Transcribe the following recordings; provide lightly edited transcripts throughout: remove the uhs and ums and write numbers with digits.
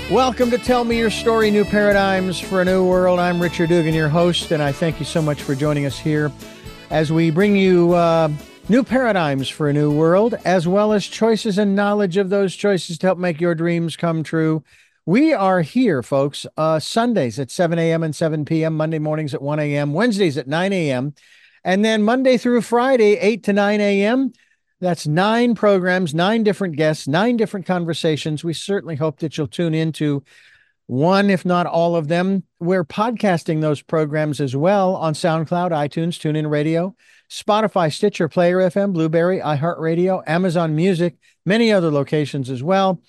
Welcome to Tell Me Your Story, New Paradigms for a New World. I'm Richard Dugan, your host, and I thank you so much for joining us here as we bring you new paradigms for a new world, as well as choices and knowledge of those choices to help make your dreams come true. We are here, folks, Sundays at 7 a.m. and 7 p.m., Monday mornings at 1 a.m., Wednesdays at 9 a.m., and then Monday through Friday, 8 to 9 a.m., That's 9 programs, 9 different guests, 9 different conversations. We certainly hope that you'll tune into one, if not all of them. We're podcasting those programs as well on SoundCloud, iTunes, TuneIn Radio, Spotify, Stitcher, Player FM, Blueberry, iHeartRadio, Amazon Music, many other locations as well.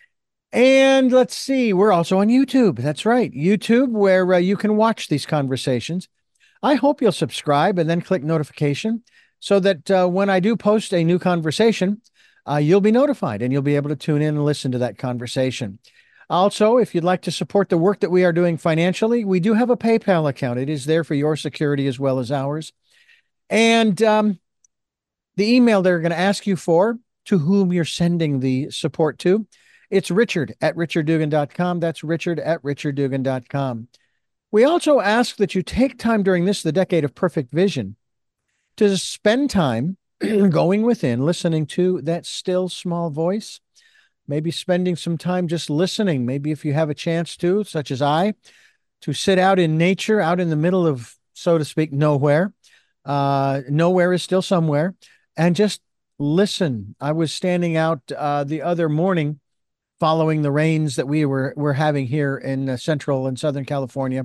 And let's see, we're also on YouTube. That's right, YouTube, where you can watch these conversations. I hope you'll subscribe and then click notification, so that when I do post a new conversation, you'll be notified and you'll be able to tune in and listen to that conversation. Also, if you'd like to support the work that we are doing financially, we do have a PayPal account. It is there for your security as well as ours. And the email they're going to ask you for, to whom you're sending the support to, it's richard@richarddugan.com. That's richard@richarddugan.com. We also ask that you take time during the decade of perfect vision, to spend time going within, listening to that still small voice, maybe spending some time just listening. Maybe if you have a chance to, such as I, to sit out in nature, out in the middle of, so to speak, nowhere. Nowhere is still somewhere, and just listen. I was standing out the other morning following the rains that we're having here in Central and Southern California,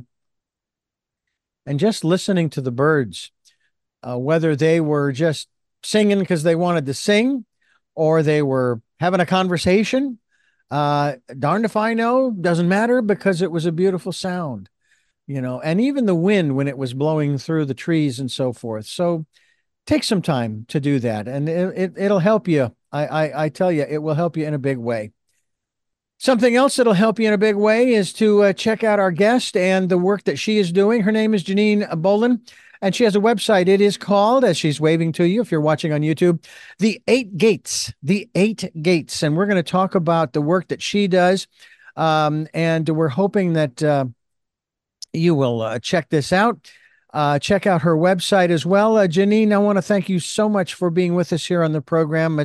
and just listening to the birds. Whether they were just singing because they wanted to sing, or they were having a conversation, darned if I know, doesn't matter, because it was a beautiful sound, and even the wind when it was blowing through the trees and so forth. So take some time to do that, and it'll help you. I tell you, it will help you in a big way. Something else that'll help you in a big way is to check out our guest and the work that she is doing. Her name is Janine Bolin, and she has a website. It is called, as she's waving to you if you're watching on YouTube, The 8 Gates. The 8 Gates. And we're going to talk about the work that she does. And we're hoping that you will check this out. Check out her website as well. Janine, I want to thank you so much for being with us here on the program.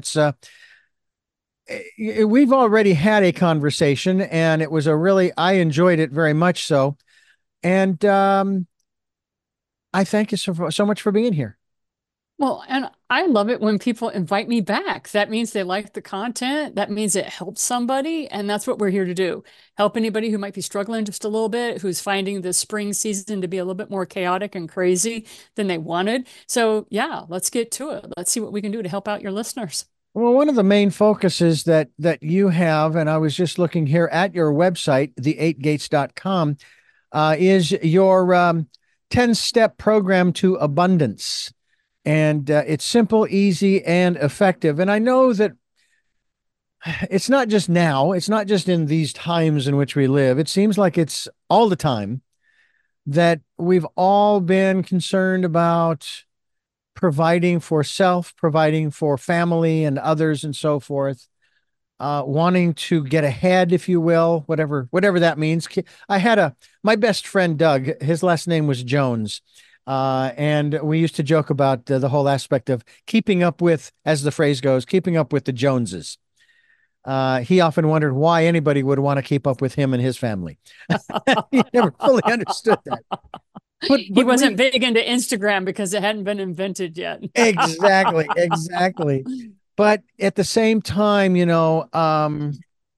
We've already had a conversation, and it was I enjoyed it very much so. And I thank you so much for being here. Well, and I love it when people invite me back. That means they like the content. That means it helps somebody. And that's what we're here to do. Help anybody who might be struggling just a little bit, who's finding the spring season to be a little bit more chaotic and crazy than they wanted. So yeah, let's get to it. Let's see what we can do to help out your listeners. Well, one of the main focuses that you have, and I was just looking here at your website, the8gates.com, is your 10-step program to abundance. And it's simple, easy, and effective. And I know that it's not just now, it's not just in these times in which we live. It seems like it's all the time that we've all been concerned about providing for self, providing for family and others and so forth. Wanting to get ahead, if you will, whatever that means. I had my best friend, Doug, his last name was Jones. And we used to joke about the whole aspect of keeping up with, as the phrase goes, keeping up with the Joneses. He often wondered why anybody would want to keep up with him and his family. He never fully understood that. But he wasn't big into Instagram because it hadn't been invented yet. Exactly. But at the same time, I'm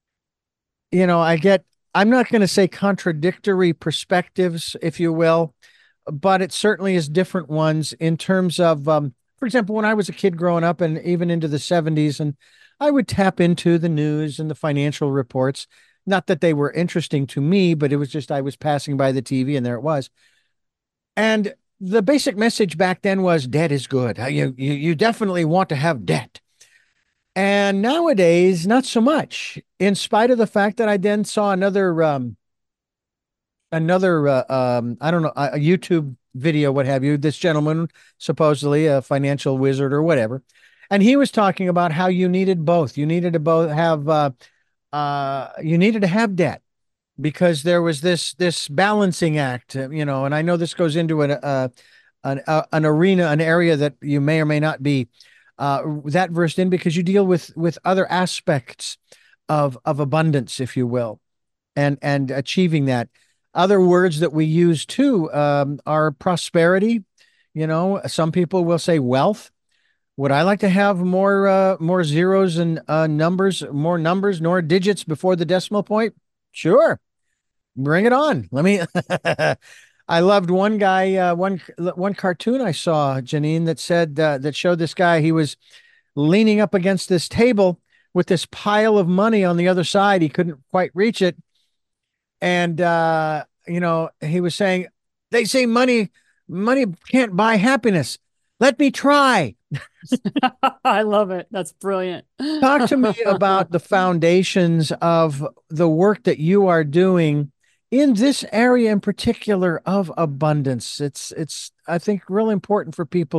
not going to say contradictory perspectives, if you will, but it certainly is different ones in terms of, for example, when I was a kid growing up and even into the 70s, and I would tap into the news and the financial reports, not that they were interesting to me, but it was just, I was passing by the TV and there it was. And the basic message back then was debt is good. You definitely want to have debt. And nowadays, not so much, in spite of the fact that I then saw another, I don't know, a YouTube video, what have you, this gentleman, supposedly a financial wizard or whatever. And he was talking about how you needed both. You needed to both have, you needed to have debt. because there was this balancing act, and I know this goes into an arena, an area that you may or may not be that versed in, because you deal with other aspects of abundance, if you will, and achieving that. Other words that we use too are prosperity. Some people will say wealth. Would I like to have more zeros and numbers, more numbers, nor digits before the decimal point? Sure, bring it on. Let me. I loved one guy, one cartoon I saw, Janine, that said that showed this guy. He was leaning up against this table with this pile of money on the other side. He couldn't quite reach it, and he was saying, "They say money can't buy happiness. Let me try." I love it. That's brilliant. Talk to me about the foundations of the work that you are doing in this area in particular of abundance. It's I think really important for people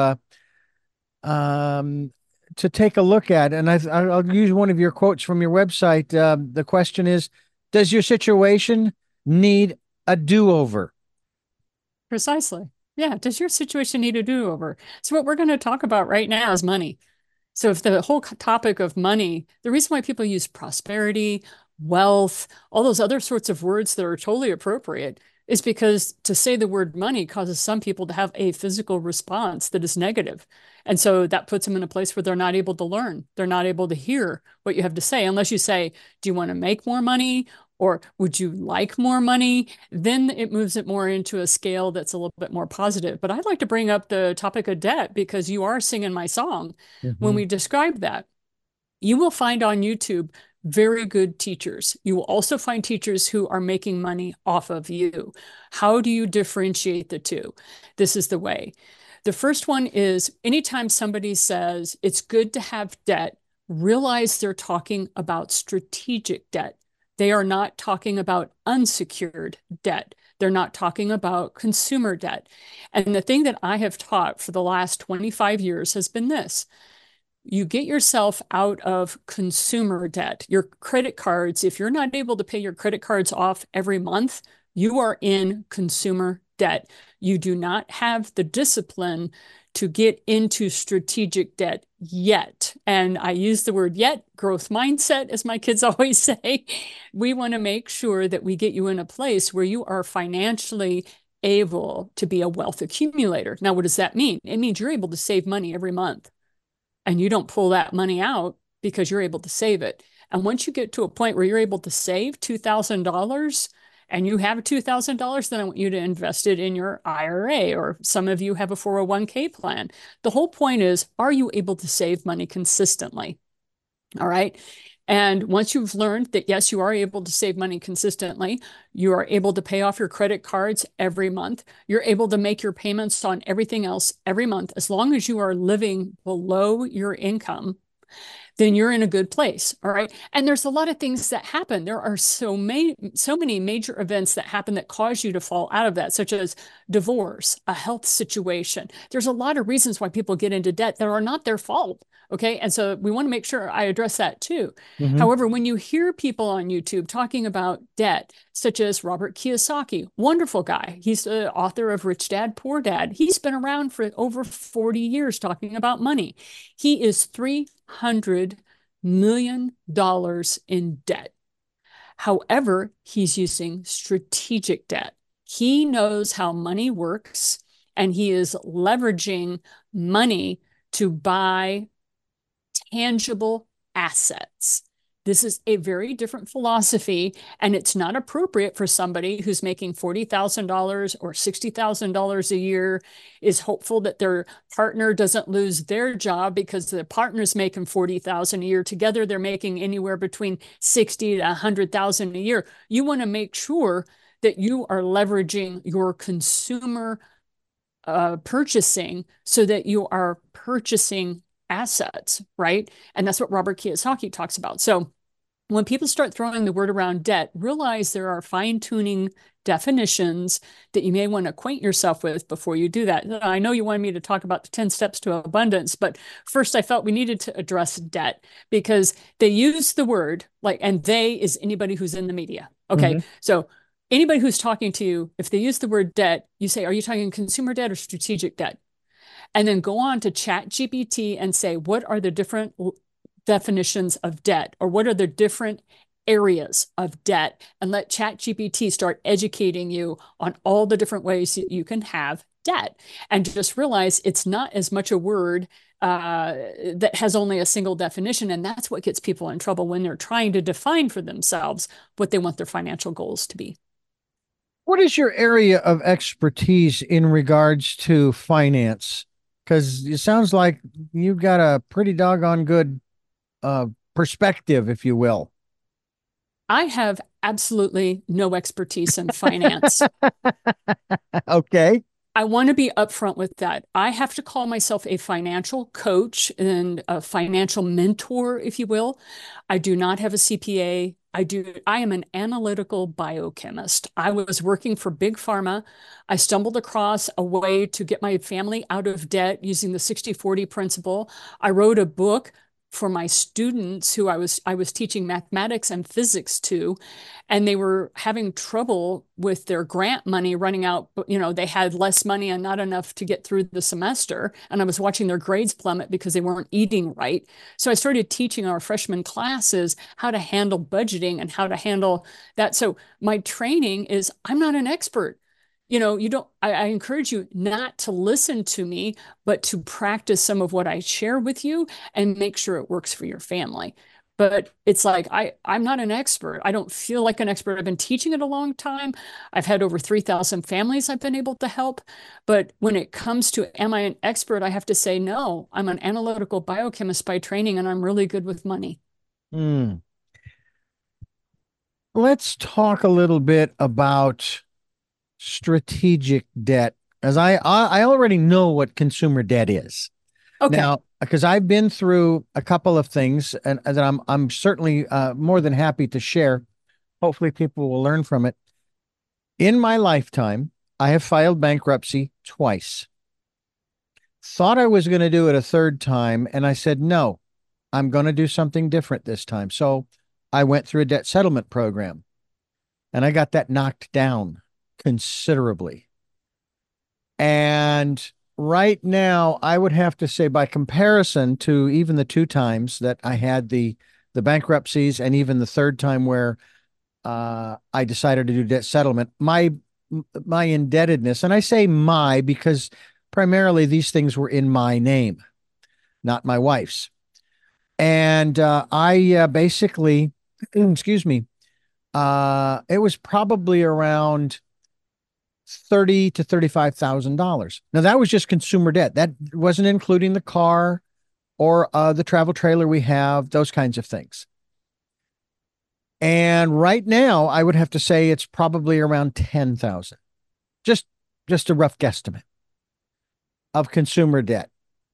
um to take a look at. And I'll use one of your quotes from your website. The question is, does your situation need a do-over? Precisely. Yeah. Does your situation need a do-over? So what we're going to talk about right now is money. So if the whole topic of money, the reason why people use prosperity, wealth, all those other sorts of words that are totally appropriate is because to say the word money causes some people to have a physical response that is negative. And so that puts them in a place where they're not able to learn. They're not able to hear what you have to say unless you say, do you want to make more money? Or would you like more money? Then it moves it more into a scale that's a little bit more positive. But I'd like to bring up the topic of debt because you are singing my song when Mhm. we describe that. You will find on YouTube very good teachers. You will also find teachers who are making money off of you. How do you differentiate the two? This is the way. The first one is anytime somebody says it's good to have debt, realize they're talking about strategic debt. They are not talking about unsecured debt. They're not talking about consumer debt. And the thing that I have taught for the last 25 years has been this. You get yourself out of consumer debt. Your credit cards, if you're not able to pay your credit cards off every month, you are in consumer debt. You do not have the discipline to get into strategic debt yet. And I use the word yet, growth mindset, as my kids always say. We want to make sure that we get you in a place where you are financially able to be a wealth accumulator. Now, what does that mean? It means you're able to save money every month and you don't pull that money out because you're able to save it. And once you get to a point where you're able to save $2,000 and you have $2,000, then I want you to invest it in your IRA, or some of you have a 401k plan. The whole point is, are you able to save money consistently? All right. And once you've learned that, yes, you are able to save money consistently, you are able to pay off your credit cards every month, you're able to make your payments on everything else every month, as long as you are living below your income, then you're in a good place. All right. And there's a lot of things that happen. There are so many major events that happen that cause you to fall out of that, such as divorce, a health situation. There's a lot of reasons why people get into debt that are not their fault. Okay. And so we want to make sure I address that too. Mhm. However, when you hear people on YouTube talking about debt, such as Robert Kiyosaki, wonderful guy. He's the author of Rich Dad, Poor Dad. He's been around for over 40 years talking about money. He is $300 million in debt. However, he's using strategic debt. He knows how money works, and he is leveraging money to buy tangible assets. This is a very different philosophy, and it's not appropriate for somebody who's making $40,000 or $60,000 a year, is hopeful that their partner doesn't lose their job because the partner's making $40,000 a year. Together, they're making anywhere between $60,000 to $100,000 a year. You want to make sure that you are leveraging your consumer purchasing so that you are purchasing assets, right? And that's what Robert Kiyosaki talks about. So when people start throwing the word around debt, realize there are fine-tuning definitions that you may want to acquaint yourself with before you do that. I know you wanted me to talk about the 10 steps to abundance, but first I felt we needed to address debt because they use the word like, and they is anybody who's in the media. Okay. Hmm. So anybody who's talking to you, if they use the word debt, you say, are you talking consumer debt or strategic debt? And then go on to Chat GPT and say, what are the different definitions of debt, or what are the different areas of debt? And let Chat GPT start educating you on all the different ways that you can have debt. And just realize it's not as much a word that has only a single definition. And that's what gets people in trouble when they're trying to define for themselves what they want their financial goals to be. What is your area of expertise in regards to finance? Because it sounds like you've got a pretty doggone good uh, perspective, if you will. I have absolutely no expertise in finance. Okay. I want to be upfront with that. I have to call myself a financial coach and a financial mentor, if you will. I do not have a CPA. I am an analytical biochemist. I was working for Big Pharma. I stumbled across a way to get my family out of debt using the 60/40 principle. I wrote a book for my students who I was teaching mathematics and physics to, and they were having trouble with their grant money running out. They had less money and not enough to get through the semester. And I was watching their grades plummet because they weren't eating right. So I started teaching our freshman classes how to handle budgeting and how to handle that. So my training is, I'm not an expert. I encourage you not to listen to me, but to practice some of what I share with you and make sure it works for your family. But it's like I'm not an expert. I don't feel like an expert. I've been teaching it a long time. I've had over 3,000 families I've been able to help. But when it comes to am I an expert, I have to say no. I'm an analytical biochemist by training, and I'm really good with money. Hmm. Let's talk a little bit about strategic debt, as I already know what consumer debt is. Okay. Now, because I've been through a couple of things, and that I'm certainly more than happy to share. Hopefully, people will learn from it. In my lifetime, I have filed bankruptcy twice. Thought I was going to do it a third time, and I said, no, I'm going to do something different this time. So I went through a debt settlement program, and I got that knocked down considerably. And right now, I would have to say, by comparison to even the two times that I had the bankruptcies, and even the third time where I decided to do debt settlement, my indebtedness, and I say my because primarily these things were in my name, not my wife's, and I basically, excuse me, it was probably around 30 to $35,000. Now that was just consumer debt. That wasn't including the car or the travel trailer we have, those kinds of things. And right now, I would have to say it's probably around 10,000. Just just a rough guesstimate of consumer debt.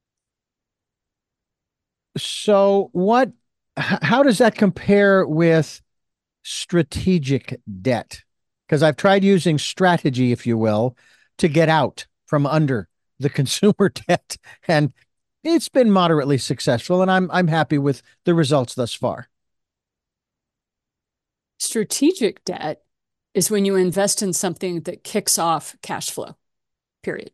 So how does that compare with strategic debt? Because I've tried using strategy, if you will, to get out from under the consumer debt, and it's been moderately successful, and I'm happy with the results thus far. Strategic debt is when you invest in something that kicks off cash flow, period.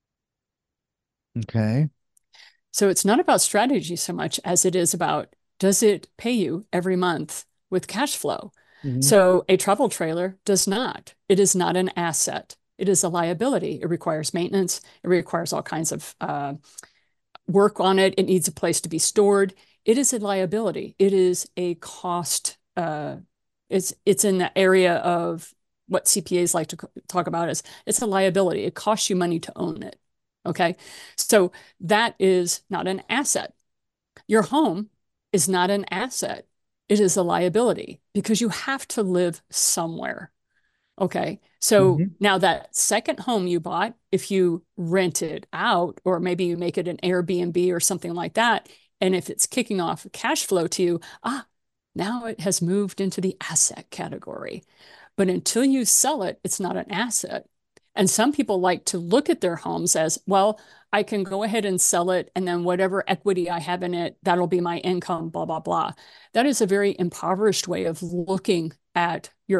Okay. So it's not about strategy so much as it is about, does it pay you every month with cash flow? Mhm. So a travel trailer does not. It is not an asset. It is a liability. It requires maintenance. It requires all kinds of work on it. It needs a place to be stored. It is a liability. It is a cost. It's in the area of what CPAs like to talk about as it's a liability. It costs you money to own it. Okay. So that is not an asset. Your home is not an asset. It is a liability because you have to live somewhere. Okay. So Mhm. now that second home you bought, if you rent it out, or maybe you make it an Airbnb or something like that, and if it's kicking off cash flow to you, now it has moved into the asset category. But until you sell it, it's not an asset. And some people like to look at their homes as, well, I can go ahead and sell it, and then whatever equity I have in it, that'll be my income, blah, blah, blah. That is a very impoverished way of looking at your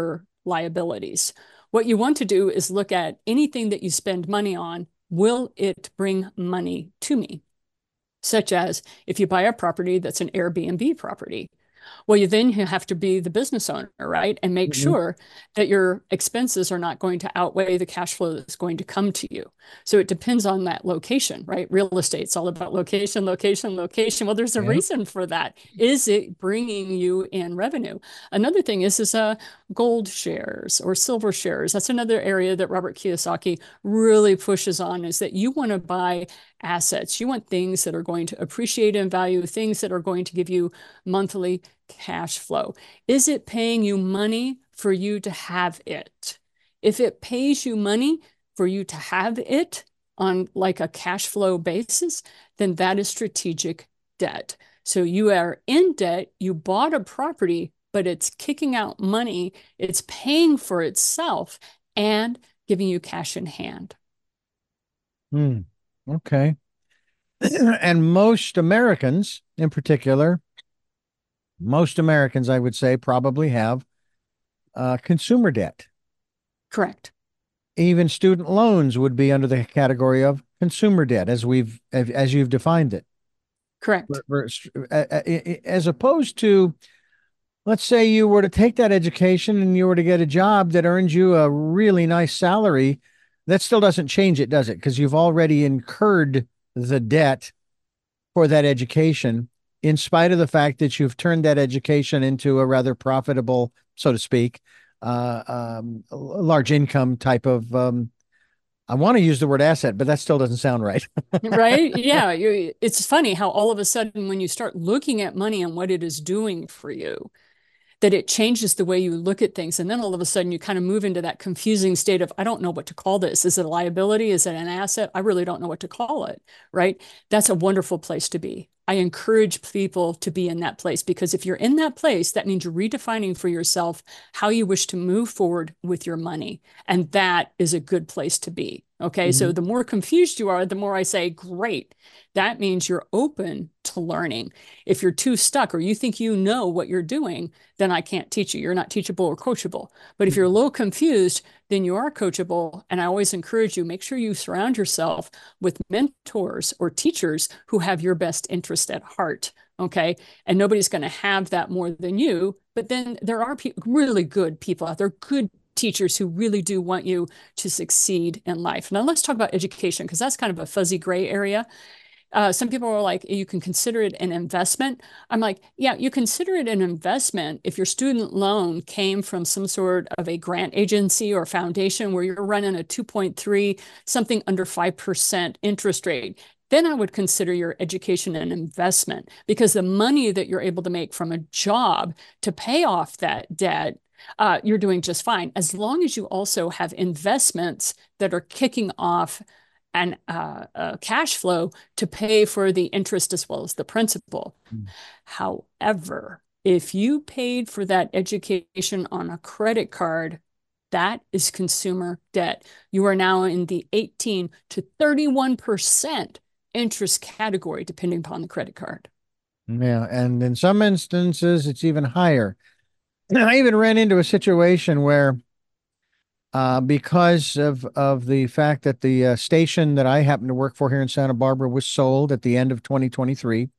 liabilities. What you want to do is look at anything that you spend money on, will it bring money to me? Such as if you buy a property that's an Airbnb property, well, you have to be the business owner, right? And make Mhm. sure that your expenses are not going to outweigh the cash flow that's going to come to you. So it depends on that location, right? Real estate's all about location, location, location. Well, there's a Yeah. reason for that. Is it bringing you in revenue? Another thing is gold shares or silver shares. That's another area that Robert Kiyosaki really pushes on, is that you want to buy assets. You want things that are going to appreciate in value, things that are going to give you monthly cash flow. Is it paying you money for you to have it? If it pays you money for you to have it on like a cash flow basis, then that is strategic debt. So you are in debt, you bought a property, but it's kicking out money, it's paying for itself and giving you cash in hand. Hmm. Okay. And most Americans, in particular, most Americans, I would say, probably have consumer debt. Correct. Even student loans would be under the category of consumer debt, as you've defined it. Correct. As opposed to, let's say you were to take that education and you were to get a job that earns you a really nice salary, that still doesn't change it, does it? Because you've already incurred the debt for that education, in spite of the fact that you've turned that education into a rather profitable, so to speak, large income type of. I want to use the word asset, but that still doesn't sound right. Right? Yeah. It's funny how all of a sudden, when you start looking at money and what it is doing for you, that it changes the way you look at things. And then all of a sudden, you kind of move into that confusing state of, I don't know what to call this. Is it a liability? Is it an asset? I really don't know what to call it. Right? That's a wonderful place to be. I encourage people to be in that place, because if you're in that place, that means you're redefining for yourself how you wish to move forward with your money. And that is a good place to be. Okay. So Mhm. the more confused you are, the more I say, great. That means you're open to learning. If you're too stuck or you think you know what you're doing, then I can't teach you. You're not teachable or coachable. But if you're a little confused, then you are coachable. And I always encourage you, make sure you surround yourself with mentors or teachers who have your best interest at heart. Okay. And nobody's going to have that more than you. But then there are really good people out there, good teachers who really do want you to succeed in life. Now, let's talk about education, because that's kind of a fuzzy gray area. Some people are like, you can consider it an investment. I'm like, yeah, you consider it an investment if your student loan came from some sort of a grant agency or foundation where you're running a 2.3, something under 5% interest rate. Then I would consider your education an investment, because the money that you're able to make from a job to pay off that debt, you're doing just fine, as long as you also have investments that are kicking off and cash flow to pay for the interest as well as the principal. However, if you paid for that education on a credit card, that is consumer debt. You are now in the 18 to 31% interest category, depending upon the credit card. Yeah, and in some instances, it's even higher. I even ran into a situation where, because of the fact that the station that I happen to work for here in Santa Barbara was sold at the end of 2023,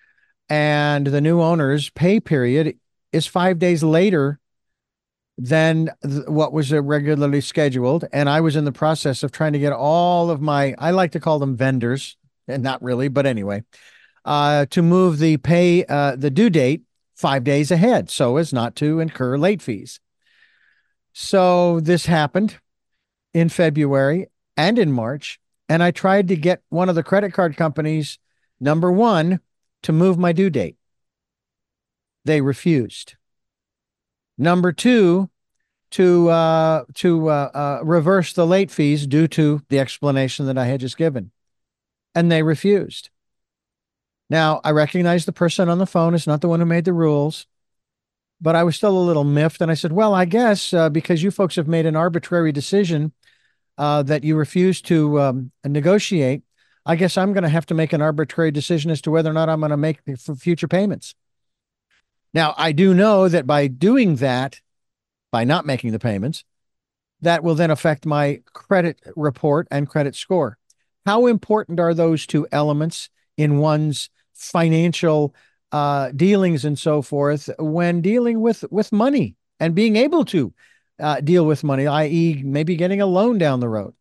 and the new owner's pay period is 5 days later than what was regularly scheduled. And I was in the process of trying to get all of my, I like to call them vendors, and not really, but anyway, to move the due date 5 days ahead so as not to incur late fees. So this happened in February and in March, and I tried to get one of the credit card companies, number one, to move my due date. They refused. Number two, to reverse the late fees due to the explanation that I had just given, and they refused. Now, I recognize the person on the phone is not the one who made the rules, but I was still a little miffed, and I said, "Well, I guess because you folks have made an arbitrary decision that you refuse to negotiate, I guess I'm going to have to make an arbitrary decision as to whether or not I'm going to make future payments." Now, I do know that by doing that, by not making the payments, that will then affect my credit report and credit score. How important are those two elements in one's financial dealings and so forth when dealing with money and being able to deal with money, i.e., maybe getting a loan down the road?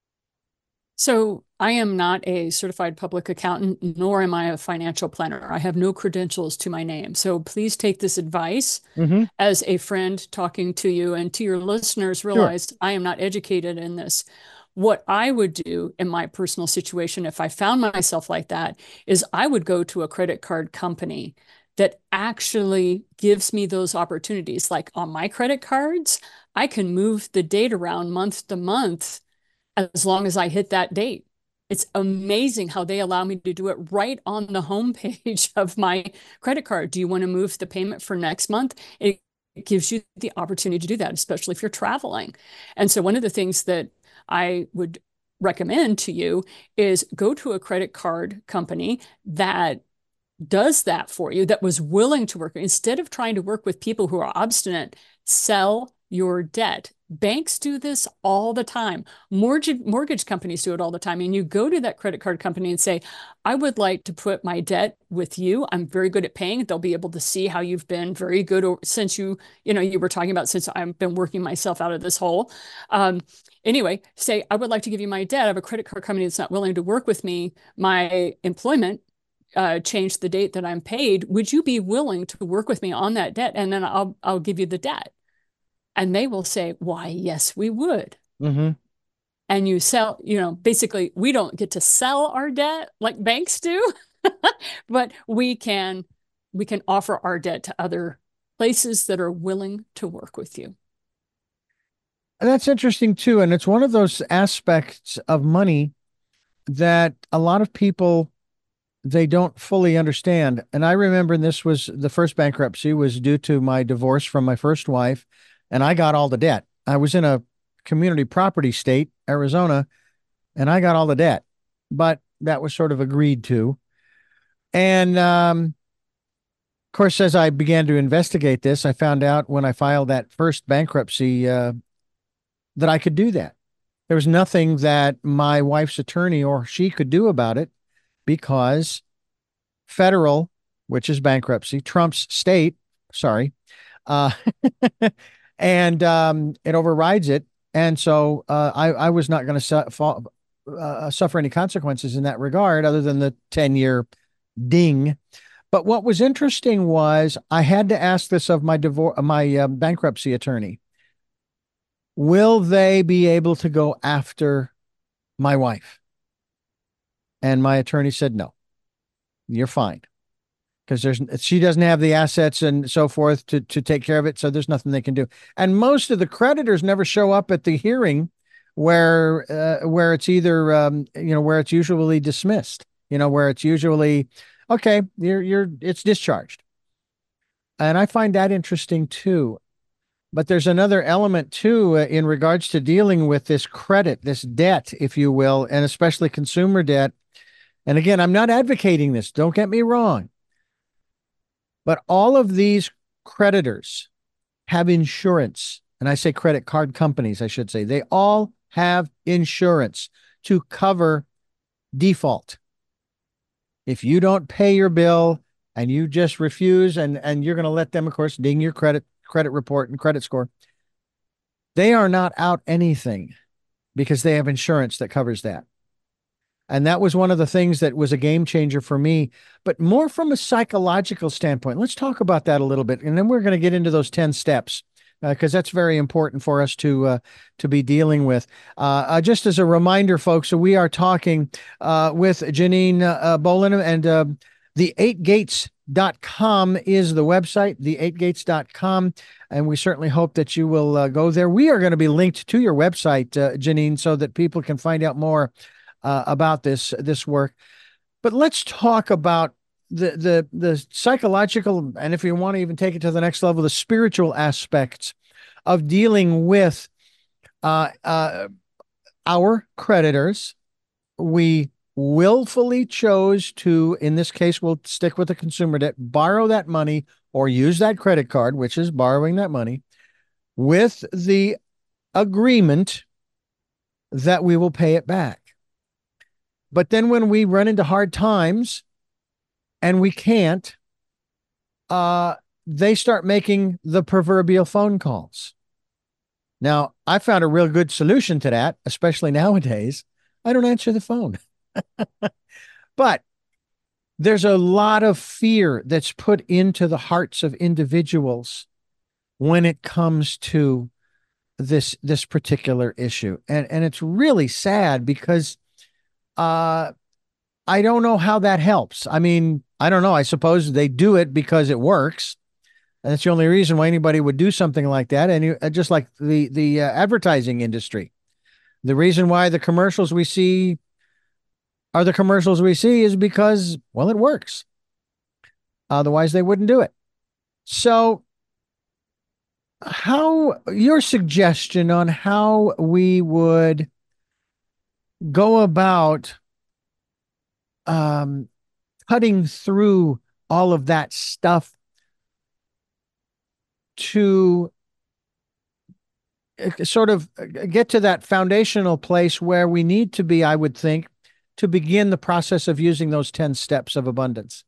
So I am not a certified public accountant, nor am I a financial planner. I have no credentials to my name. So please take this advice Mm-hmm. as a friend talking to you, and to your listeners, Sure. realize I am not educated in this. What I would do in my personal situation, if I found myself like that, is I would go to a credit card company that actually gives me those opportunities. Like on my credit cards, I can move the date around month to month as long as I hit that date. It's amazing how they allow me to do it right on the homepage of my credit card. Do you want to move the payment for next month? It gives you the opportunity to do that, especially if you're traveling. And so, one of the things that I would recommend to you is go to a credit card company that does that for you, that was willing to work. Instead of trying to work with people who are obstinate, sell your debt. Banks do this all the time. Mortgage companies do it all the time. And you go to that credit card company and say, I would like to put my debt with you. I'm very good at paying. They'll be able to see how you've been very good since you were talking about since I've been working myself out of this hole. Anyway, say, I would like to give you my debt. I have a credit card company that's not willing to work with me. My employment change the date that I'm paid. Would you be willing to work with me on that debt? And then I'll give you the debt. And they will say, why, yes, we would. Mm-hmm. And you sell, basically we don't get to sell our debt like banks do, but we can offer our debt to other places that are willing to work with you. And that's interesting too. And it's one of those aspects of money that a lot of people they don't fully understand. And I remember this was the first bankruptcy was due to my divorce from my first wife, and I got all the debt. I was in a community property state, Arizona, and I got all the debt, but that was sort of agreed to. And of course, as I began to investigate this, I found out when I filed that first bankruptcy that I could do that. There was nothing that my wife's attorney or she could do about it because federal, which is bankruptcy, trumps state, sorry, uh, and it overrides it. And so I was not going to suffer any consequences in that regard other than the 10-year ding. But what was interesting was I had to ask this of my bankruptcy attorney. Will they be able to go after my wife? And my attorney said, no, you're fine. Because she doesn't have the assets and so forth to take care of it, so there's nothing they can do. And most of the creditors never show up at the hearing where it's either where it's usually dismissed, where it's usually okay, it's discharged. And I find that interesting too. But there's another element too in regards to dealing with this credit, this debt, if you will, and especially consumer debt. And again, I'm not advocating this, don't get me wrong. But all of these creditors have insurance. And I say credit card companies, I should say. They all have insurance to cover default. If you don't pay your bill and you just refuse and you're going to let them, of course, ding your credit report and credit score, they are not out anything because they have insurance that covers that. And that was one of the things that was a game changer for me, but more from a psychological standpoint. Let's talk about that a little bit. And then we're going to get into those 10 steps because that's very important for us to be dealing with. Just as a reminder, folks, so we are talking with Janine Bolin, and the 8gates.com is the website, the8gates.com. And we certainly hope that you will go there. We are going to be linked to your website, Janine, so that people can find out more about this work. But let's talk about the psychological, and if you want to even take it to the next level, the spiritual aspects of dealing with our creditors. We willfully chose to, in this case, we'll stick with the consumer debt, borrow that money or use that credit card, which is borrowing that money, with the agreement that we will pay it back. But then when we run into hard times and we can't, uh, they start making the proverbial phone calls. Now, I found a real good solution to that, especially nowadays. I don't answer the phone. But there's a lot of fear that's put into the hearts of individuals when it comes to this particular issue. And it's really sad because uh I don't know how that helps. I mean, I don't know. I suppose they do it because it works. And that's the only reason why anybody would do something like that. And just like the advertising industry, the reason why the commercials we see are the commercials we see is because, well, it works. Otherwise, they wouldn't do it. So, how your suggestion on how we would go about um, cutting through all of that stuff to sort of get to that foundational place where we need to be, I would think, to begin the process of using those 10 steps of abundance.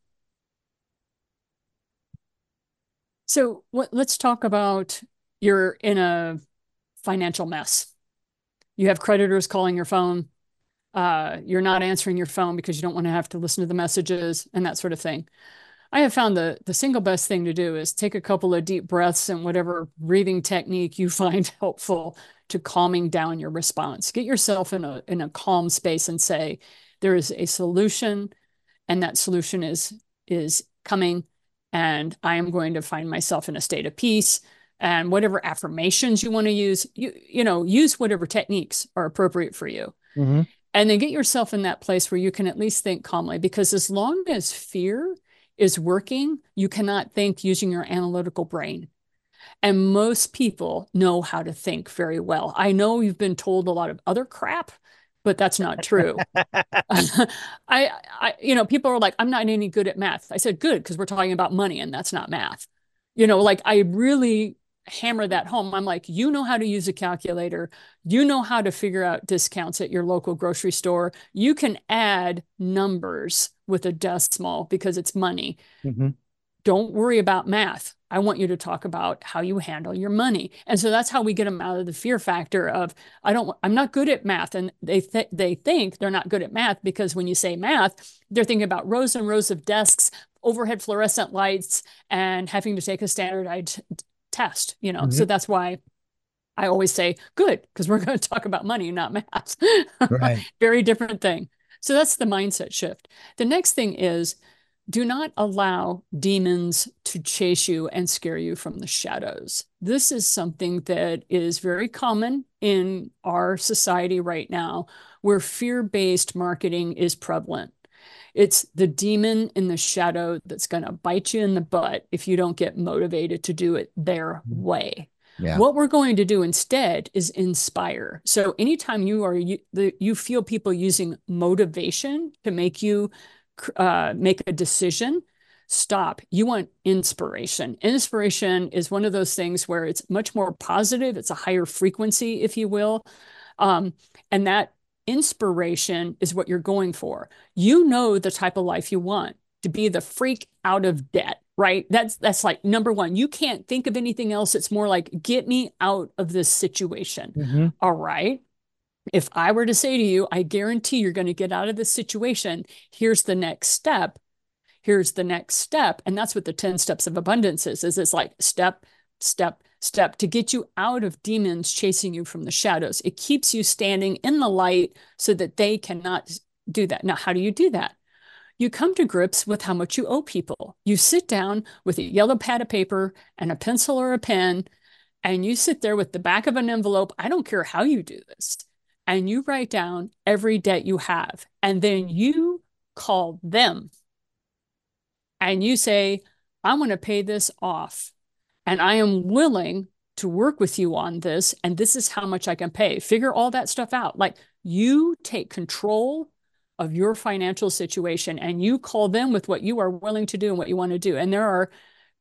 So let's talk about you're in a financial mess. You have creditors calling your phone. You're not answering your phone because you don't want to have to listen to the messages and that sort of thing. I have found the single best thing to do is take a couple of deep breaths and whatever breathing technique you find helpful to calming down your response. Get yourself in a calm space and say, there is a solution, and that solution is coming, and I am going to find myself in a state of peace. And whatever affirmations you want to use, use whatever techniques are appropriate for you. Mm-hmm. And then get yourself in that place where you can at least think calmly, because as long as fear is working, you cannot think using your analytical brain. And most people know how to think very well. I know you've been told a lot of other crap, but that's not true. People are like, I'm not any good at math. I said, good, because we're talking about money and that's not math. I really hammer that home. I'm like, you know how to use a calculator. You know how to figure out discounts at your local grocery store. You can add numbers with a decimal because it's money. Mm-hmm. Don't worry about math. I want you to talk about how you handle your money. And so that's how we get them out of the fear factor of, I'm not good at math. And they think they're not good at math because when you say math, they're thinking about rows and rows of desks, overhead fluorescent lights, and having to take a standardized test, Mm-hmm. So that's why I always say good, because we're going to talk about money, not math. Right. Very different thing. So that's the mindset shift. The next thing is, do not allow demons to chase you and scare you from the shadows. This is something that is very common in our society right now, where fear-based marketing is prevalent. It's the demon in the shadow that's going to bite you in the butt if you don't get motivated to do it their way. Yeah. What we're going to do instead is inspire. So anytime you feel people using motivation to make you make a decision, stop. You want inspiration. Inspiration is one of those things where it's much more positive. It's a higher frequency, if you will. And that inspiration is what you're going for. You know the type of life you want, to be the freak out of debt, right? That's like number one. You can't think of anything else. It's more like, get me out of this situation. Mm-hmm. All right. If I were to say to you, I guarantee you're going to get out of this situation, here's the next step. Here's the next step. And that's what the 10 steps of abundance is it's like step, step, step to get you out of demons chasing you from the shadows. It keeps you standing in the light so that they cannot do that. Now, how do you do that? You come to grips with how much you owe people. You sit down with a yellow pad of paper and a pencil or a pen, and you sit there with the back of an envelope. I don't care how you do this. And you write down every debt you have. And then you call them and you say, I want to pay this off. And I am willing to work with you on this. And this is how much I can pay. Figure all that stuff out. Like, you take control of your financial situation and you call them with what you are willing to do and what you want to do. And there are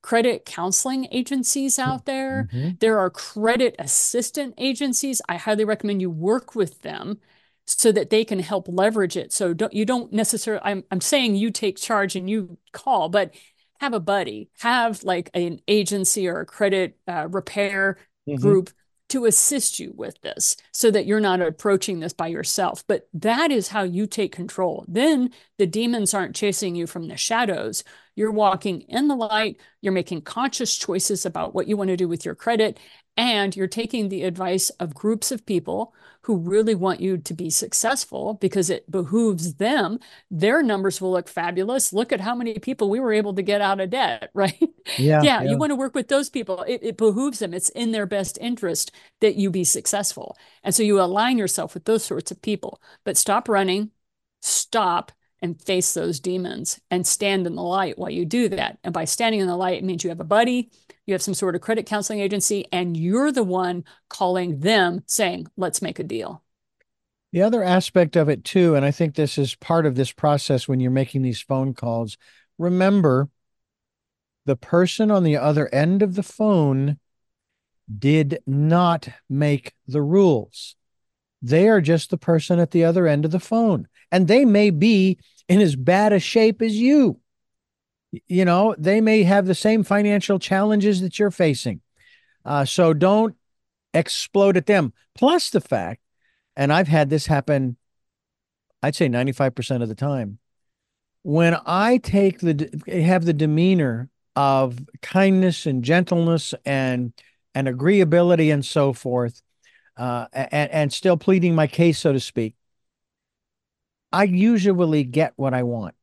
credit counseling agencies out there. Mm-hmm. There are credit assistant agencies. I highly recommend you work with them so that they can help leverage it. So you don't necessarily, I'm saying you take charge and you call, but have a buddy, have like an agency or a credit repair Mm-hmm. group to assist you with this so that you're not approaching this by yourself. But that is how you take control. Then the demons aren't chasing you from the shadows. You're walking in the light, you're making conscious choices about what you want to do with your credit, and you're taking the advice of groups of people who really want you to be successful because it behooves them. Their numbers will look fabulous. Look at how many people we were able to get out of debt, right? Yeah, Yeah, you yeah. want to work with those people. It behooves them. It's in their best interest that you be successful. And so you align yourself with those sorts of people. But stop running, stop and face those demons and stand in the light while you do that. And by standing in the light, it means you have a buddy, you have some sort of credit counseling agency, and you're the one calling them saying, let's make a deal. The other aspect of it too, and I think this is part of this process when you're making these phone calls, remember the person on the other end of the phone did not make the rules. They are just the person at the other end of the phone. And they may be in as bad a shape as you. You know, they may have the same financial challenges that you're facing. So don't explode at them. Plus the fact, and I've had this happen, I'd say 95% of the time, when I have the demeanor of kindness and gentleness and agreeability and so forth, and still pleading my case, so to speak, I usually get what I want.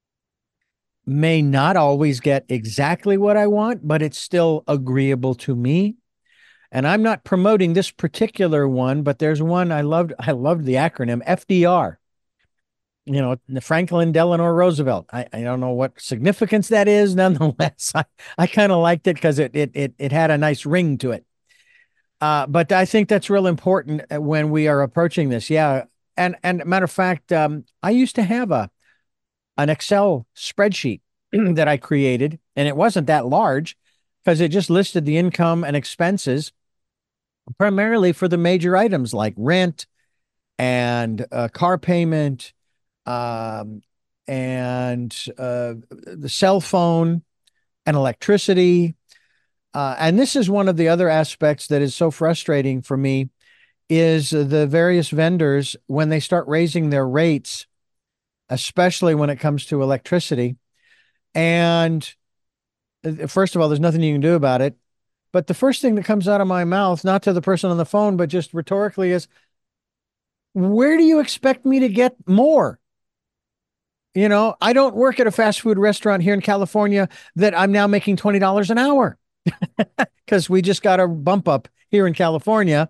May not always get exactly what I want, but it's still agreeable to me. And I'm not promoting this particular one, but there's one I loved. I loved the acronym FDR. You know, Franklin Delano Roosevelt. I don't know what significance that is. Nonetheless, I kind of liked it because it had a nice ring to it. But I think that's real important when we are approaching this. Yeah. And matter of fact, I used to have an Excel spreadsheet that I created, and it wasn't that large because it just listed the income and expenses primarily for the major items like rent and car payment, um, and the cell phone and electricity. And this is one of the other aspects that is so frustrating for me is the various vendors when they start raising their rates, especially when it comes to electricity. And first of all, there's nothing you can do about it. But the first thing that comes out of my mouth, not to the person on the phone, but just rhetorically, is where do you expect me to get more? You know, I don't work at a fast food restaurant here in California that I'm now making $20 an hour because we just got a bump up here in California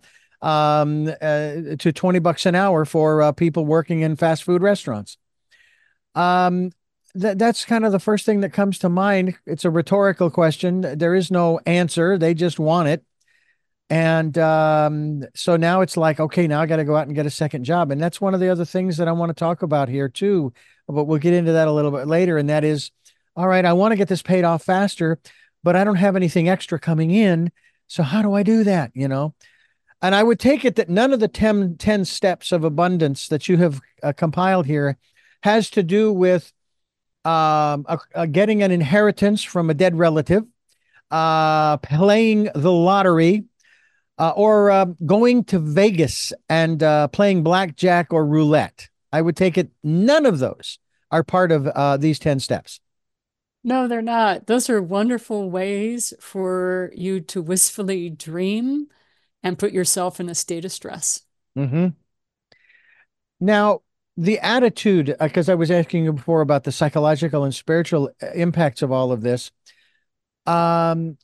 to $20 an hour for people working in fast food restaurants. Um, that's kind of the first thing that comes to mind. It's a rhetorical question. There is no answer. They just want it. And so now it's like, okay, now I got to go out and get a second job. And that's one of the other things that I want to talk about here too. But we'll get into that a little bit later. And that is, all right, I want to get this paid off faster, but I don't have anything extra coming in. So how do I do that? You know? And I would take it that none of the 10 steps of abundance that you have compiled here has to do with getting an inheritance from a dead relative, playing the lottery, or going to Vegas and playing blackjack or roulette. I would take it none of those are part of these 10 steps. No, they're not. Those are wonderful ways for you to wistfully dream and put yourself in a state of stress. Mm-hmm. Now, the attitude, because I was asking you before about the psychological and spiritual impacts of all of this. Um,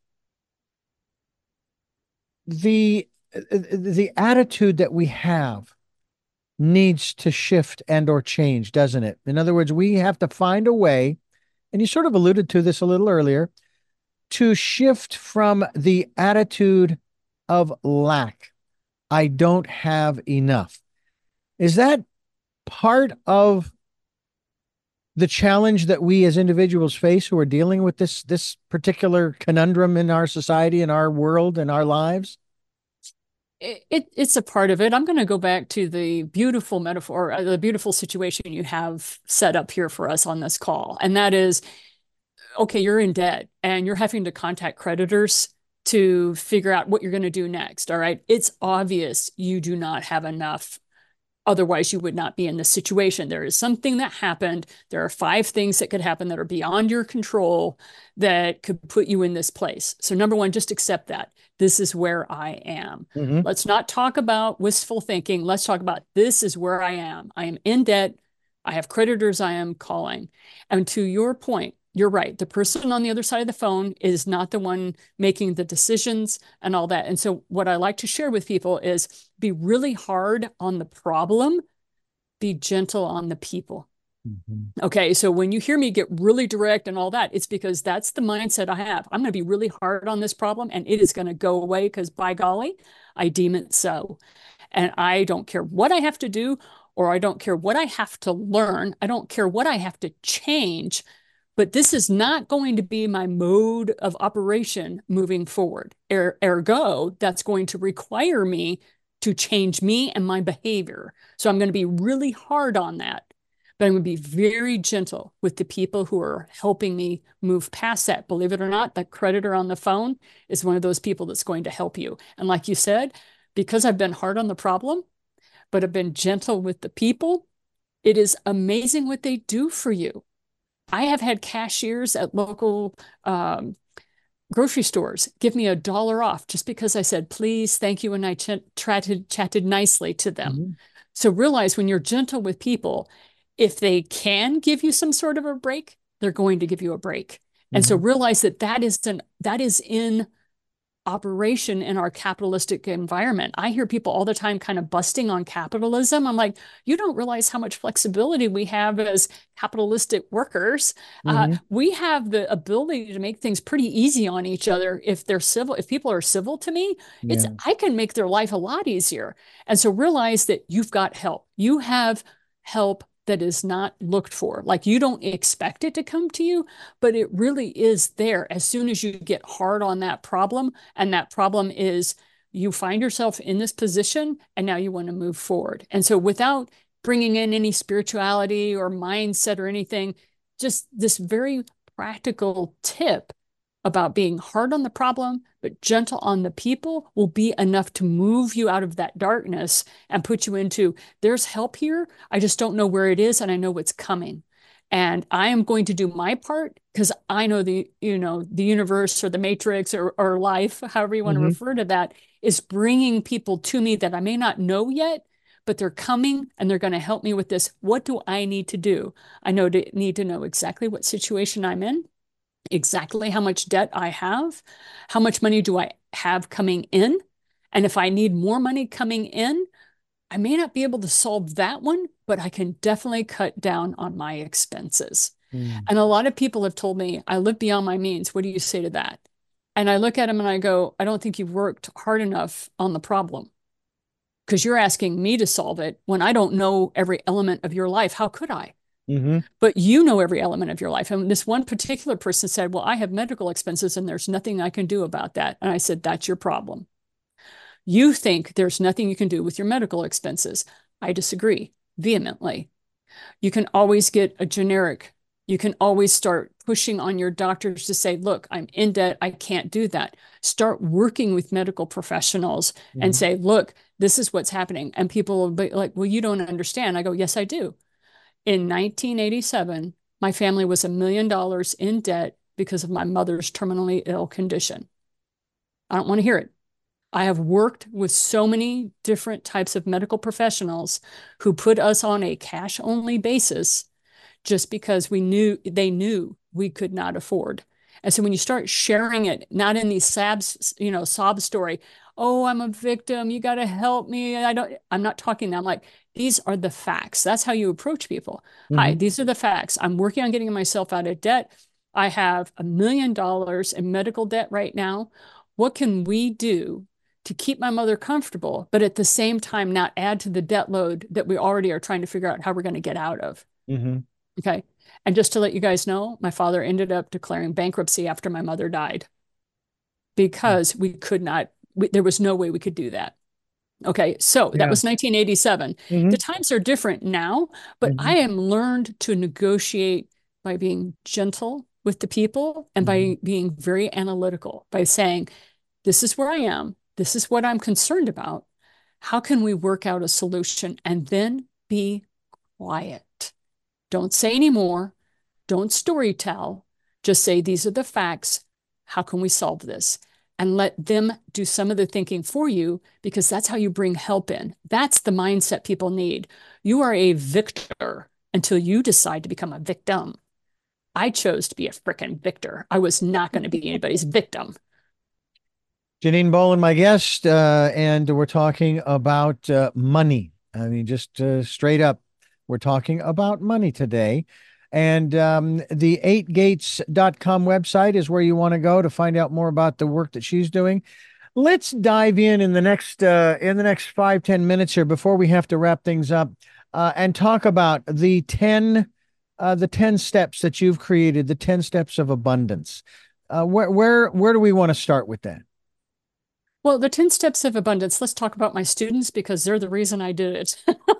the attitude that we have needs to shift and or change, doesn't it? In other words, we have to find a way, and you sort of alluded to this a little earlier, to shift from the attitude of lack. I don't have enough. Is that part of the challenge that we as individuals face who are dealing with this particular conundrum in our society, in our world, in our lives? It's a part of it. I'm going to go back to the beautiful metaphor, the beautiful situation you have set up here for us on this call. And that is, okay, you're in debt and you're having to contact creditors to figure out what you're going to do next. All right. It's obvious you do not have enough. Otherwise, you would not be in this situation. There is something that happened. There are 5 things that could happen that are beyond your control that could put you in this place. So, number one, just accept that. This is where I am. Mm-hmm. Let's not talk about wistful thinking. Let's talk about this is where I am. I am in debt. I have creditors I am calling. And to your point, you're right. The person on the other side of the phone is not the one making the decisions and all that. And so, what I like to share with people is be really hard on the problem, be gentle on the people. Mm-hmm. Okay, so when you hear me get really direct and all that, it's because that's the mindset I have. I'm going to be really hard on this problem and it is going to go away because, by golly, I deem it so. And I don't care what I have to do, or I don't care what I have to learn. I don't care what I have to change, but this is not going to be my mode of operation moving forward. Ergo, that's going to require me to change me and my behavior. So I'm going to be really hard on that, but I'm going to be very gentle with the people who are helping me move past that. Believe it or not, that creditor on the phone is one of those people that's going to help you. And like you said, because I've been hard on the problem, but have been gentle with the people, it is amazing what they do for you. I have had cashiers at local grocery stores give me $1 off just because I said, please, thank you. And I chatted nicely to them. Mm-hmm. So realize when you're gentle with people, if they can give you some sort of a break, they're going to give you a break. And so Mm-hmm. realize that that is in operation in our capitalistic environment. I hear people all the time kind of busting on capitalism. I'm like, you don't realize how much flexibility we have as capitalistic workers. Mm-hmm. We have the ability to make things pretty easy on each other if they're civil. If people are civil to me, Yeah. I can make their life a lot easier. And so realize that you've got help. You have help that is not looked for. Like you don't expect it to come to you, but it really is there as soon as you get hard on that problem. And that problem is you find yourself in this position and now you want to move forward. And so without bringing in any spirituality or mindset or anything, just this very practical tip about being hard on the problem, but gentle on the people will be enough to move you out of that darkness and put you into there's help here. I just don't know where it is and I know what's coming. And I am going to do my part because I know the universe or the matrix or life, however you want to Mm-hmm. refer to that, is bringing people to me that I may not know yet, but they're coming and they're going to help me with this. What do I need to do? I need to know exactly what situation I'm in, exactly how much debt I have, how much money do I have coming in, and if I need more money coming in, I may not be able to solve that one, but I can definitely cut down on my expenses. Mm-hmm. And a lot of people have told me, I live beyond my means. What do you say to that? And I look at them and I go, I don't think you've worked hard enough on the problem because you're asking me to solve it when I don't know every element of your life. How could I? Mm-hmm. But you know every element of your life. And this one particular person said, well, I have medical expenses and there's nothing I can do about that. And I said, that's your problem. You think there's nothing you can do with your medical expenses. I disagree vehemently. You can always get a generic. You can always start pushing on your doctors to say, look, I'm in debt. I can't do that. Start working with medical professionals and Mm-hmm. say, look, this is what's happening. And people will be like, well, you don't understand. I go, yes, I do. In 1987, my family was $1 million in debt because of my mother's terminally ill condition. I don't want to hear it. I have worked with so many different types of medical professionals who put us on a cash only basis just because they knew we could not afford. And so when you start sharing it, not in these sob story, oh, I'm a victim, you got to help me. I'm not talking now. I'm like, these are the facts. That's how you approach people. Hi, Mm-hmm. these are the facts. I'm working on getting myself out of debt. I have $1 million in medical debt right now. What can we do to keep my mother comfortable, but at the same time not add to the debt load that we already are trying to figure out how we're going to get out of? Mm-hmm. Okay. And just to let you guys know, my father ended up declaring bankruptcy after my mother died because we could not, there was no way we could do that. Okay, so that Yeah. was 1987. The Hmm. times are different now, but I Hmm. am learned to negotiate by being gentle with the people and Hmm. by being very analytical, by saying, this is where I am, this is what I'm concerned about. How can we work out a solution? And then be quiet. Don't say any more. Don't story tell. Just say, these are the facts. How can we solve this? And let them do some of the thinking for you because that's how you bring help in. That's the mindset people need. You are a victor until you decide to become a victim. I chose to be a frickin' victor. I was not going to be anybody's victim. Janine Bolin, my guest, and we're talking about money. I mean, just straight up, we're talking about money today. And the 8gates.com website is where you want to go to find out more about the work that she's doing. Let's dive in the next 5-10 minutes here before we have to wrap things up, and talk about the 10 steps that you've created, the 10 steps of abundance. Where do we want to start with that? Well, the 10 steps of abundance, let's talk about my students because they're the reason I did it.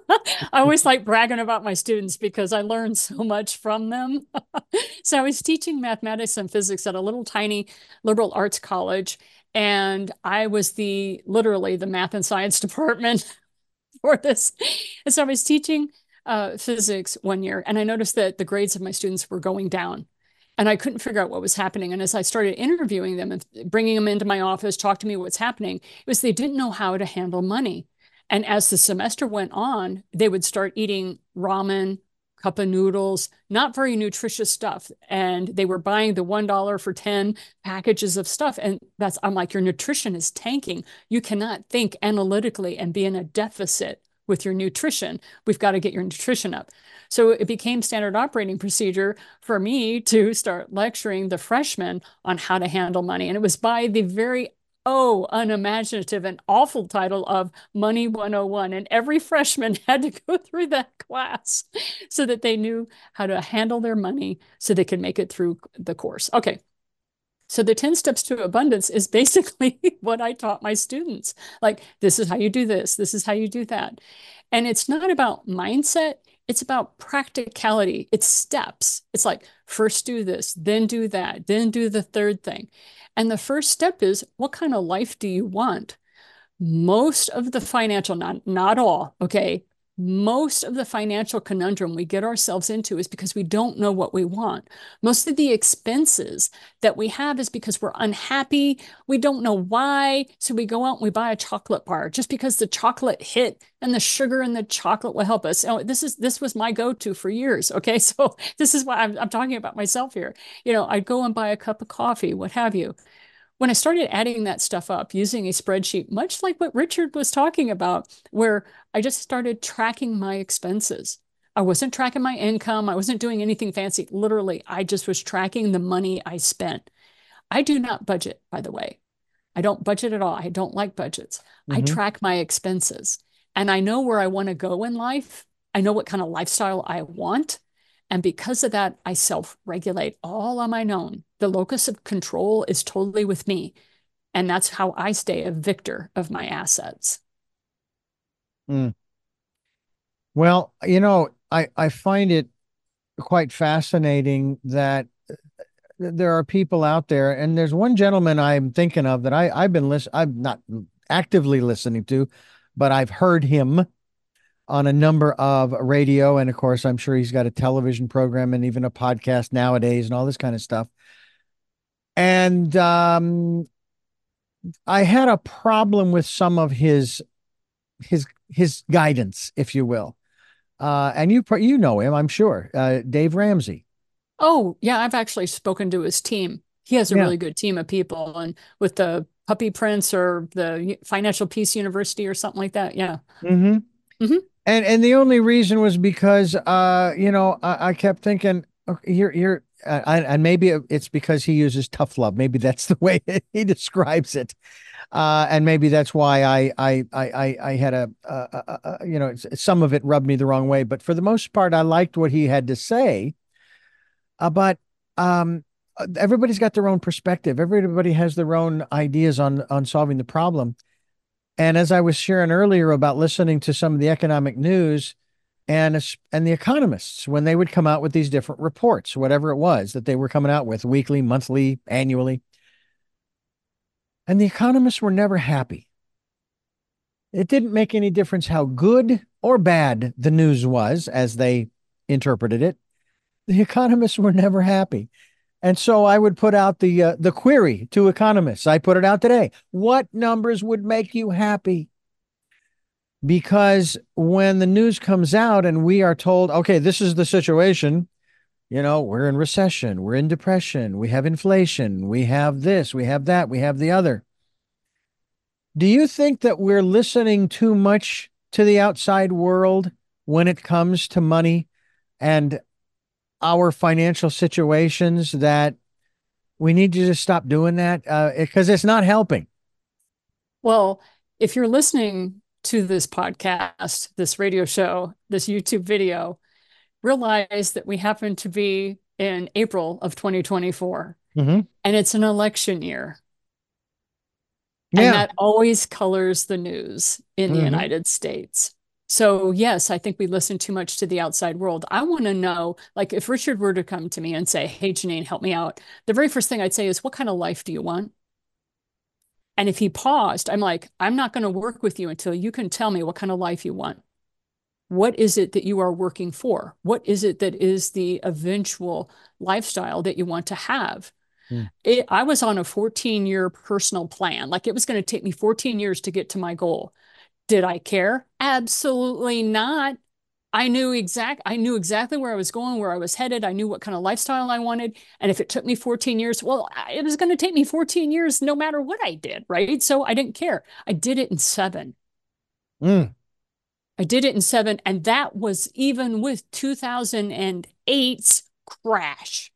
I always like bragging about my students because I learned so much from them. So I was teaching mathematics and physics at a little tiny liberal arts college, and I was literally the math and science department for this. And so I was teaching physics one year, and I noticed that the grades of my students were going down. And I couldn't figure out what was happening. And as I started interviewing them and bringing them into my office, talk to me what's happening, it was they didn't know how to handle money. And as the semester went on, they would start eating ramen, cup of noodles, not very nutritious stuff. And they were buying the $1 for 10 packages of stuff. And I'm like, your nutrition is tanking. You cannot think analytically and be in a deficit with your nutrition. We've got to get your nutrition up. So it became standard operating procedure for me to start lecturing the freshmen on how to handle money. And it was by the very unimaginative and awful title of Money 101. And every freshman had to go through that class so that they knew how to handle their money so they could make it through the course. Okay. So the 10 steps to abundance is basically what I taught my students. Like, this is how you do this. This is how you do that. And it's not about mindset. It's about practicality. It's steps. It's like, first do this, then do that, then do the third thing. And the first step is, what kind of life do you want? Most of the financial, not all, okay, most of the financial conundrum we get ourselves into is because we don't know what we want. Most of the expenses that we have is because we're unhappy. We don't know why. So we go out and we buy a chocolate bar just because the chocolate hit and the sugar in the chocolate will help us. Oh, this was my go-to for years. Okay. So this is why I'm talking about myself here. I'd go and buy a cup of coffee, what have you. When I started adding that stuff up using a spreadsheet, much like what Richard was talking about, where I just started tracking my expenses. I wasn't tracking my income. I wasn't doing anything fancy. Literally, I just was tracking the money I spent. I do not budget, by the way. I don't budget at all. I don't like budgets. I Hmm. track my expenses and I know where I want to go in life. I know what kind of lifestyle I want. And because of that, I self regulate all on my own. The locus of control is totally with me. And that's how I stay a victor of my assets. Mm. Well, I find it quite fascinating that there are people out there, and there's one gentleman I'm thinking of that I'm not actively listening to, but I've heard him on a number of radio, and of course, I'm sure he's got a television program and even a podcast nowadays and all this kind of stuff. And I had a problem with some of his guidance, if you will. And you know him, I'm sure, Dave Ramsey. Oh, yeah, I've actually spoken to his team. He has a Yeah. really good team of people, and with the Puppy Prince or the Financial Peace University or something like that. Yeah. Hmm. Hmm. And the only reason was because I kept thinking, okay, and maybe it's because he uses tough love. Maybe that's the way he describes it. And maybe that's why I had some of it rubbed me the wrong way, but for the most part, I liked what he had to say. But everybody's got their own perspective. Everybody has their own ideas on solving the problem. And as I was sharing earlier about listening to some of the economic news and the economists, when they would come out with these different reports, whatever it was that they were coming out with, weekly, monthly, annually, and the economists were never happy. It didn't make any difference how good or bad the news was as they interpreted it. The economists were never happy. And so I would put out the query to economists. I put it out today. What numbers would make you happy? Because when the news comes out and we are told, okay, this is the situation, we're in recession, we're in depression, we have inflation, we have this, we have that, we have the other. Do you think that we're listening too much to the outside world when it comes to money and our financial situations, that we need to just stop doing that? Because it's not helping. Well, if you're listening to this podcast, this radio show, this YouTube video, realize that we happen to be in April of 2024, Mm-hmm. and it's an election year. And Yeah. that always colors the news in the Mm-hmm. United States. So, yes, I think we listen too much to the outside world. I want to know, like, if Richard were to come to me and say, "Hey, Janine, help me out," the very first thing I'd say is, "What kind of life do you want?" And if he paused, I'm like, "I'm not going to work with you until you can tell me what kind of life you want. What is it that you are working for? What is it that is the eventual lifestyle that you want to have?" I was on a 14-year personal plan. Like, it was going to take me 14 years to get to my goal. Did I care? Absolutely not. I knew exactly where I was going, where I was headed. I knew what kind of lifestyle I wanted. And if it took me 14 years, well, it was going to take me 14 years no matter what I did, right? So I didn't care. I did it in 7. Mm. I did it in 7, and that was even with 2008's crash.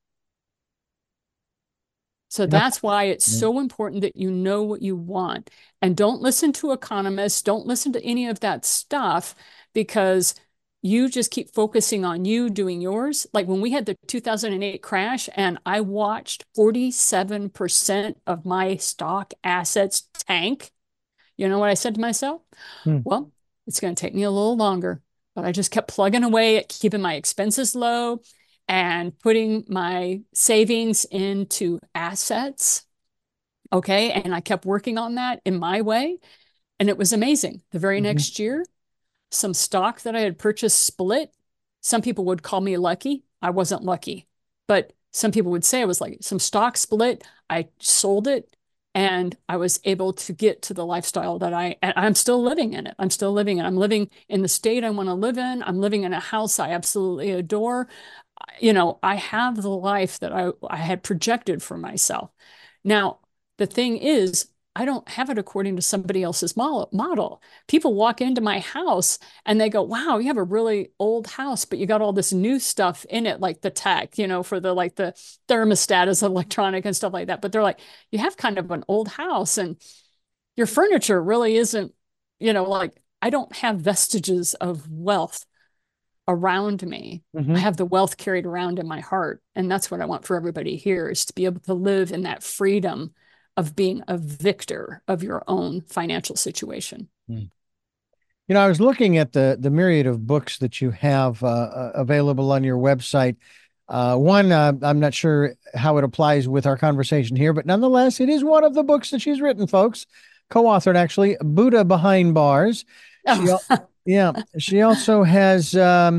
So You know, that's why it's so important that you know what you want, and don't listen to economists. Don't listen to any of that stuff, because you just keep focusing on you doing yours. Like when we had the 2008 crash and I watched 47% of my stock assets tank, you know what I said to myself? Mm. Well, it's going to take me a little longer, but I just kept plugging away at keeping my expenses low and putting my savings into assets. Okay. And I kept working on that in my way. And it was amazing. The very Mhm. next year, some stock that I had purchased split. Some people would call me lucky. I wasn't lucky, but some people would say I was like, some stock split. I sold it and I was able to get to the lifestyle that I'm still living in it. I'm still living it. I'm living in the state I want to live in. I'm living in a house I absolutely adore. I have the life that I had projected for myself. Now, the thing is, I don't have it according to somebody else's model. People walk into my house and they go, "Wow, you have a really old house, but you got all this new stuff in it, like the tech, for the thermostat is electronic and stuff like that." But they're like, "You have kind of an old house and your furniture really isn't, like I don't have vestiges of wealth around me. I Mhm. have the wealth carried around in my heart." And that's what I want for everybody here, is to be able to live in that freedom of being a victor of your own financial situation. Mm. I was looking at the myriad of books that you have available on your website. One, I'm not sure how it applies with our conversation here, but nonetheless, it is one of the books that she's written, folks. Co-authored, actually, Buddha Behind Bars. She, al- Oh, yeah, she also has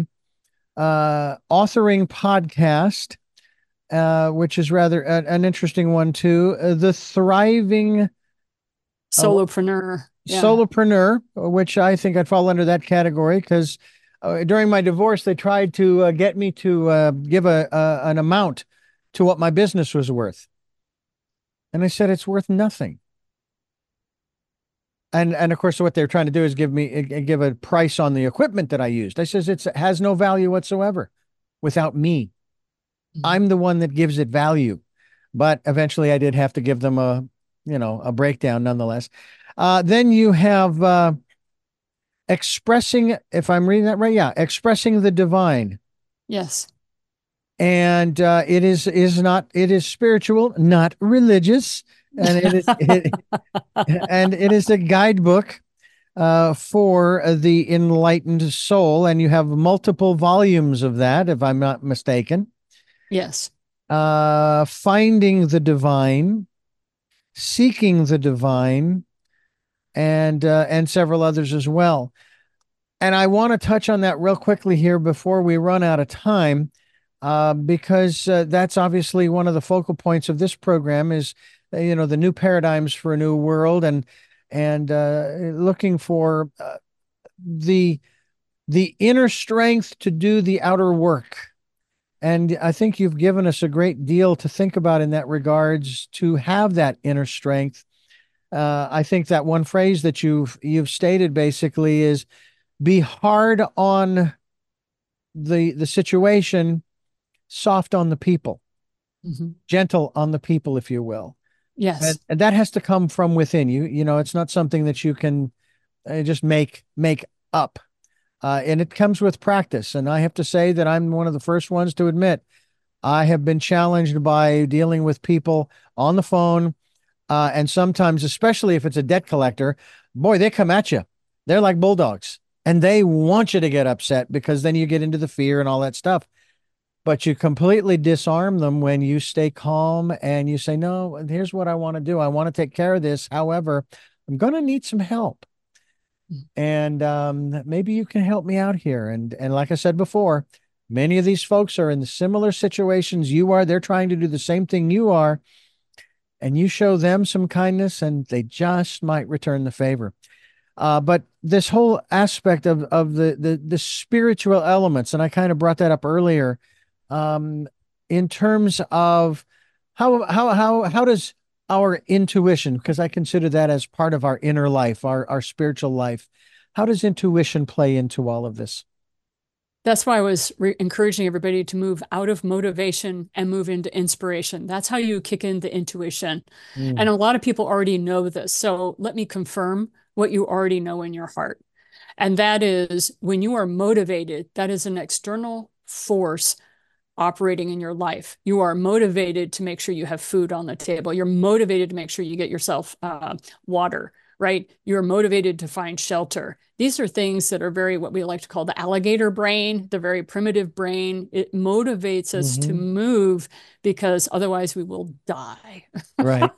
authoring podcast, which is rather an interesting one too. The Thriving uh, solopreneur. Yeah. Solopreneur, which I think I'd fall under that category because during my divorce, they tried to get me to give an amount to what my business was worth. And I said, it's worth nothing. And of course, what they're trying to do is give a price on the equipment that I used. I says it has no value whatsoever without me. Mhm. I'm the one that gives it value. But eventually, I did have to give them a breakdown nonetheless. Then you have expressing, if I'm reading that right, yeah, expressing the divine. Yes. and it is spiritual, not religious, and it is a guidebook for the enlightened soul, and you have multiple volumes of that, if I'm not mistaken. Yes. Finding the divine, seeking the divine, and several others as well. And I want to touch on that real quickly here before we run out of time, because that's obviously one of the focal points of this program is, the new paradigms for a new world, and looking for the inner strength to do the outer work. And I think you've given us a great deal to think about in that regards to have that inner strength. I think that one phrase that you've stated basically is be hard on the situation, soft on the people, Mhm. gentle on the people, if you will. And, Yes. and that has to come from within you. It's not something that you can just make up. And it comes with practice. And I have to say that I'm one of the first ones to admit I have been challenged by dealing with people on the phone. And sometimes, especially if it's a debt collector, boy, they come at you. They're like bulldogs and they want you to get upset because then you get into the fear and all that stuff. But you completely disarm them when you stay calm and you say, no, here's what I want to do. I want to take care of this. However, I'm going to need some help. And maybe you can help me out here. And like I said before, many of these folks are in the similar situations you are. They're trying to do the same thing you are, and you show them some kindness, and they just might return the favor. But this whole aspect of the spiritual elements, and I kind of brought that up earlier, um, in terms of how does our intuition, because I consider that as part of our inner life, our spiritual life, how does intuition play into all of this? That's why I was encouraging everybody to move out of motivation and move into inspiration. That's how you kick in the intuition. And Mm, a lot of people already know this. So let me confirm what you already know in your heart. And that is when you are motivated, that is an external force operating in your life. You are motivated to make sure you have food on the table. You're motivated to make sure you get yourself water, right? You're motivated to find shelter. These are things that are very, what we like to call the alligator brain, the very primitive brain. It motivates us to hmm. move because otherwise we will die. Right.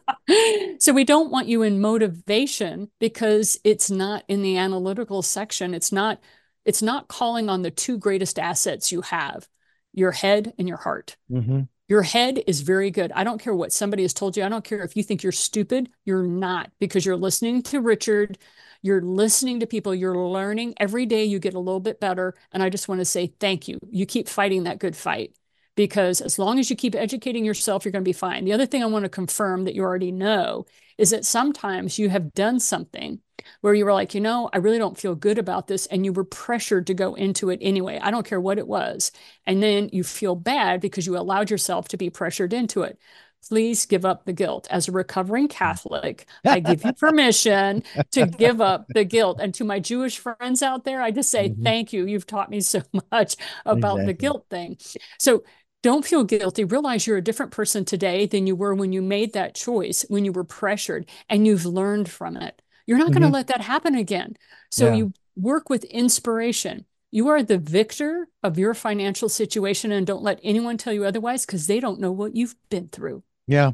So we don't want you in motivation because it's not in the analytical section. It's not calling on the two greatest assets you have, your head and your heart. Hmm. Your head is very good. I don't care what somebody has told you. I don't care if you think you're stupid. You're not, because you're listening to Richard. You're listening to people. You're learning. Every day you get a little bit better. And I just want to say thank you. You keep fighting that good fight, because as long as you keep educating yourself, you're going to be fine. The other thing I want to confirm that you already know is that sometimes you have done something where you were like, I really don't feel good about this. And you were pressured to go into it anyway. I don't care what it was. And then you feel bad because you allowed yourself to be pressured into it. Please give up the guilt. As a recovering Catholic, I give you permission to give up the guilt. And to my Jewish friends out there, I just say, Hmm. thank you. You've taught me so much about the Exactly. guilt thing. So don't feel guilty. Realize you're a different person today than you were when you made that choice, when you were pressured, and you've learned from it. You're not going to Hmm. let that happen again. So Yeah. you work with inspiration. You are the victor of your financial situation, and don't let anyone tell you otherwise, because they don't know what you've been through. Yeah.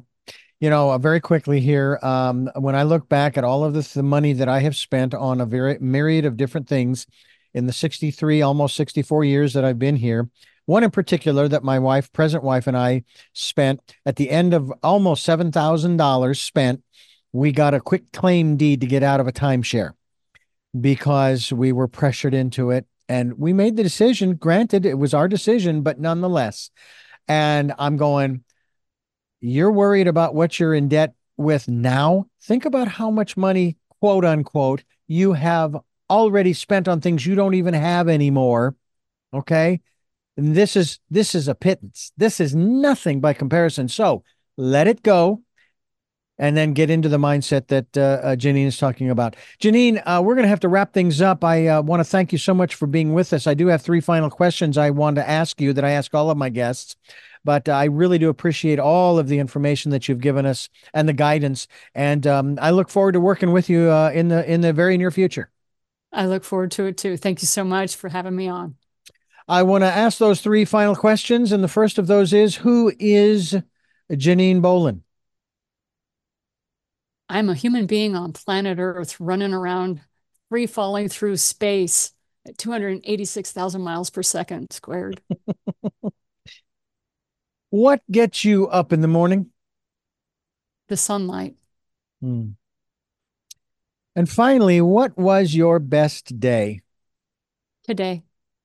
Very quickly here, when I look back at all of this, the money that I have spent on a very myriad of different things in the 63, almost 64 years that I've been here, one in particular that my wife, present wife, and I spent at the end of almost $7,000 spent, we got a quick claim deed to get out of a timeshare because we were pressured into it. And we made the decision. Granted, it was our decision, but nonetheless. And I'm going, you're worried about what you're in debt with now. Think about how much money, quote unquote, you have already spent on things you don't even have anymore. Okay. And this is a pittance. This is nothing by comparison. So let it go. and then get into the mindset that Janine is talking about. Janine, we're going to have to wrap things up. I want to thank you so much for being with us. I do have three final questions I want to ask you that I ask all of my guests, but I really do appreciate all of the information that you've given us and the guidance. And I look forward to working with you in the very near future. I look forward to it too. Thank you so much for having me on. I want to ask those three final questions, and the first of those is, who is Janine Bolin? I'm a human being on planet Earth running around, free falling through space at 286,000 miles per second squared. What gets you up in the morning? The sunlight. Hmm. And finally, what was your best day? Today.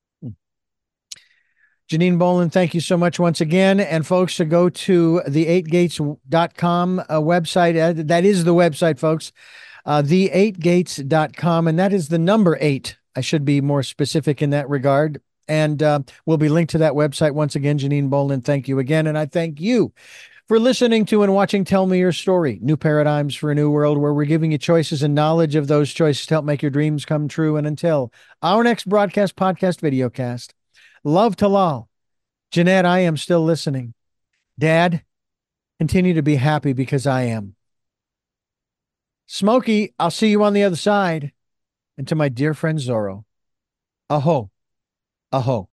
Janine Bolin, thank you so much once again. And folks, to go to the8gates.com website. That is the website, folks. The8gates.com. And that is the number 8. I should be more specific in that regard. And we'll be linked to that website once again. Janine Bolin, thank you again. And I thank you for listening to and watching Tell Me Your Story, New Paradigms for a New World, where we're giving you choices and knowledge of those choices to help make your dreams come true. And until our next broadcast, podcast, videocast, love to Lal. Jeanette, I am still listening. Dad, continue to be happy because I am. Smokey, I'll see you on the other side. And to my dear friend Zorro, aho, aho.